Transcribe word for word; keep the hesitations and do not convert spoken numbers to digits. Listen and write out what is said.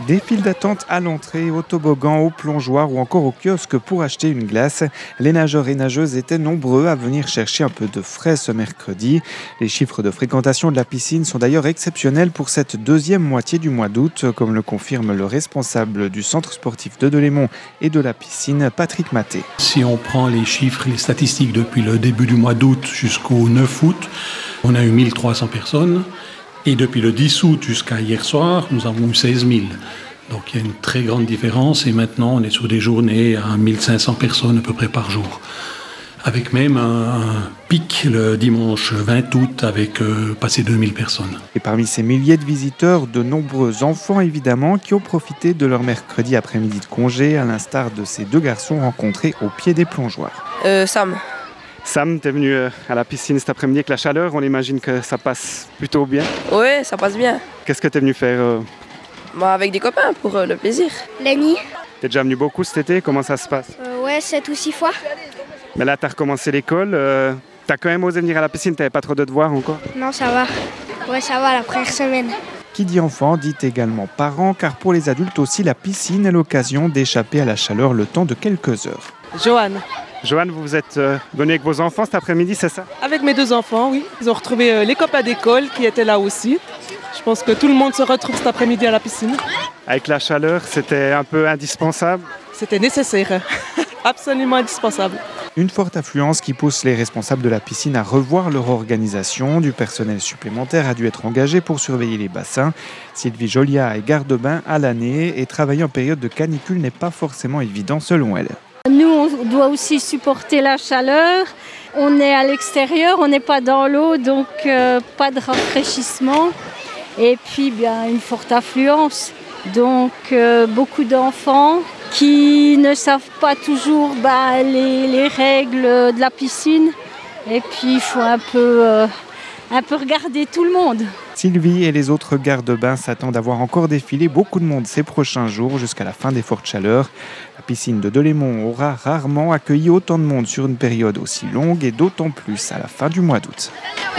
Des files d'attente à l'entrée, au toboggan, au plongeoir ou encore au kiosque pour acheter une glace. Les nageurs et nageuses étaient nombreux à venir chercher un peu de frais ce mercredi. Les chiffres de fréquentation de la piscine sont d'ailleurs exceptionnels pour cette deuxième moitié du mois d'août, comme le confirme le responsable du centre sportif de Delémont et de la piscine, Patrick Maté. Si on prend les chiffres, les statistiques depuis le début du mois d'août jusqu'au neuf août, on a eu mille trois cents personnes. Et depuis le dix août jusqu'à hier soir, nous avons eu seize mille. Donc il y a une très grande différence et maintenant on est sur des journées à mille cinq cents personnes à peu près par jour. Avec même un, un pic le dimanche vingt août avec euh, passé deux mille personnes. Et parmi ces milliers de visiteurs, de nombreux enfants évidemment qui ont profité de leur mercredi après-midi de congé, à l'instar de ces deux garçons rencontrés au pied des plongeoires. Euh, Sam. Sam, t'es venu à la piscine cet après-midi avec la chaleur, on imagine que ça passe plutôt bien. Ouais, ça passe bien. Qu'est-ce que t'es venu faire euh... bah, Avec des copains pour euh, le plaisir. Lenny. T'es déjà venu beaucoup cet été, comment ça se passe? euh, Ouais, sept ou six fois. Mais là t'as recommencé l'école, euh... t'as quand même osé venir à la piscine, t'avais pas trop de devoirs encore? Non, ça va. Ouais, ça va la première semaine. Qui dit enfant dit également parents, car pour les adultes aussi, la piscine est l'occasion d'échapper à la chaleur le temps de quelques heures. Joanne. Joanne, vous êtes euh, venu avec vos enfants cet après-midi, c'est ça? Avec mes deux enfants, oui. Ils ont retrouvé euh, les copains d'école qui étaient là aussi. Je pense que tout le monde se retrouve cet après-midi à la piscine. Avec la chaleur, c'était un peu indispensable? C'était nécessaire, absolument indispensable. Une forte affluence qui pousse les responsables de la piscine à revoir leur organisation. Du personnel supplémentaire a dû être engagé pour surveiller les bassins. Sylvie Jolia est garde-bain à l'année et travailler en période de canicule n'est pas forcément évident selon elle. Nous, on doit aussi supporter la chaleur. On est à l'extérieur, on n'est pas dans l'eau, donc euh, pas de rafraîchissement. Et puis, bien, une forte affluence. Donc, euh, beaucoup d'enfants qui ne savent pas toujours bah, les, les règles de la piscine. Et puis, il faut un peu, euh, un peu regarder tout le monde. Sylvie et les autres gardes-bains s'attendent à voir encore défiler beaucoup de monde ces prochains jours jusqu'à la fin des fortes chaleurs. La piscine de Delémont aura rarement accueilli autant de monde sur une période aussi longue et d'autant plus à la fin du mois d'août.